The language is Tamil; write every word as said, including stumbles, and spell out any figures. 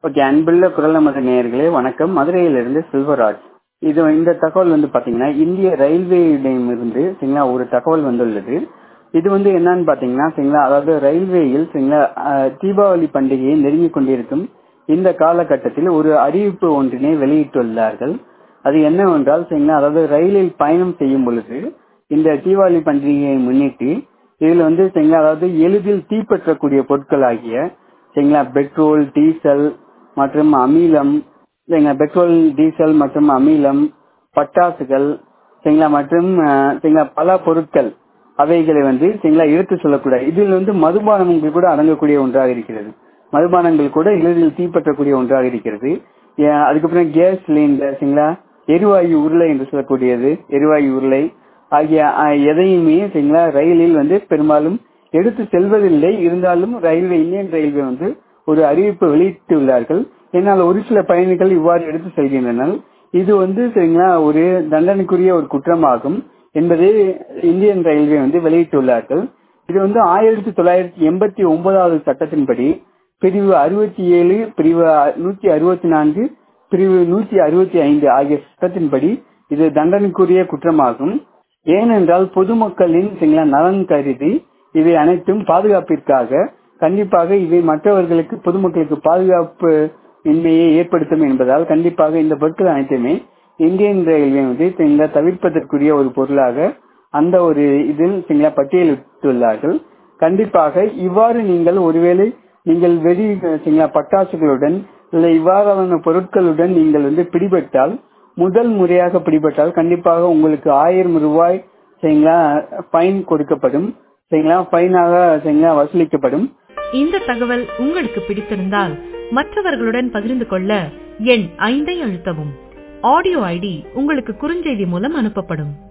ஓகே, அன்புள்ள குரல் நமது நேயர்களே வணக்கம். மதுரையிலிருந்து செல்வராஜ். இது இந்த தகவல் வந்து பாத்தீங்கன்னா இந்திய ரயில்வேயிடமிருந்து சரிங்களா ஒரு தகவல் வந்துள்ளது. இது வந்து என்னன்னு பாத்தீங்கன்னா சரிங்களா, அதாவது ரயில்வேயில் சரிங்களா அஹ், தீபாவளி பண்டிகையை நெருங்கிக் கொண்டிருக்கும் இந்த காலகட்டத்தில் ஒரு அறிவிப்பு ஒன்றினை வெளியிட்டுள்ளார்கள். அது என்னவென்றால் சரிங்களா, அதாவது ரயிலில் பயணம் செய்யும் பொழுது இந்த தீபாவளி பண்டிகையை முன்னிட்டு இதில் வந்து சரிங்களா, அதாவது எளிதில் தீப்பற்றக்கூடிய பொருட்கள் ஆகிய சரிங்களா பெட்ரோல், டீசல் மற்றும் அமிலம், சரிங்களா பெட்ரோல், டீசல் மற்றும் அமிலம், பட்டாசுகள் சரிங்களா மற்றும் அஹ், சரிங்களா பல பொருட்கள் அவைகளை வந்து சரிங்களா எடுத்து சொல்லக்கூடாது. இதில் வந்து மதுபானங்கள் கூட அடங்கக்கூடிய ஒன்றாக இருக்கிறது. மதுபானங்கள் கூட எளிதில் தீப்பற்றக்கூடிய ஒன்றாக இருக்கிறது. ஏ- அதுக்கப்புறம் கேஸ் சிலிண்டர் சரிங்களா, எரிவாயு உருளை என்று சொல்லக்கூடியது, எரிவாயு உருளை ஆகிய அஹ், எதையுமே சரிங்களா ரயிலில் வந்து பெரும்பாலும் எடுத்து செல்வதில்லை. இருந்தாலும் ரயில்வே இந்தியன் ரயில்வே வந்து ஒரு அறிவிப்பு வெளியிட்டுள்ளார்கள். என்னால் ஒரு சில பயணிகள் இவ்வாறு எடுத்து செல்கின்றனர். இது வந்து சரிங்களா ஒரு தண்டனைக்குரிய ஒரு குற்றமாகும் என்பதை இந்தியன் ரயில்வே வந்து வெளியிட்டுள்ளார்கள். இது வந்து ஆயிரத்தி தொள்ளாயிரத்தி எண்பத்தி ஒன்பதாவது சட்டத்தின்படி பிரிவு அறுபத்தி ஏழு, பிரிவு நூத்தி அறுபத்தி நான்கு, பிரிவு நூத்தி அறுபத்தி ஐந்து ஆகிய சட்டத்தின்படி இது தண்டனைக்குரிய குற்றமாகும். ஏனென்றால் பொதுமக்களின் சரிங்களா நலன் கருதி இவை அனைத்தும் பாதுகாப்பிற்காக கண்டிப்பாக இவை மற்றவர்களுக்கு பொதுமக்களுக்கு பாதுகாப்பு இன்மையை ஏற்படுத்தும் என்பதால் கண்டிப்பாக இந்த பொருட்கள் அனைத்துமே இந்தியன் ரயில்வே வந்து சரிங்களா தவிர்ப்பதற்குரிய ஒரு பொருளாக அந்த ஒரு இதில் சரிங்களா பட்டியலிட்டுள்ளார்கள். கண்டிப்பாக இவ்வாறு நீங்கள் ஒருவேளை நீங்கள் வெடி சரிங்களா பட்டாசுகளுடன் இல்லை இவ்வாறான பொருட்களுடன் நீங்கள் வந்து பிடிபட்டால், முதல் முறையாக பிடிபட்டால் கண்டிப்பாக உங்களுக்கு ஆயிரம் ரூபாய் சரிங்களா ஃபைன் கொடுக்கப்படும். சரிங்களா ஃபைனாக சரிங்களா வசூலிக்கப்படும். இந்த தகவல் உங்களுக்கு பிடித்திருந்தால் மற்றவர்களுடன் பகிர்ந்து கொள்ள எண் ஐந்தை அழுத்தவும். ஆடியோ ஐடி உங்களுக்கு குறுஞ்செய்தி மூலம் அனுப்பப்படும்.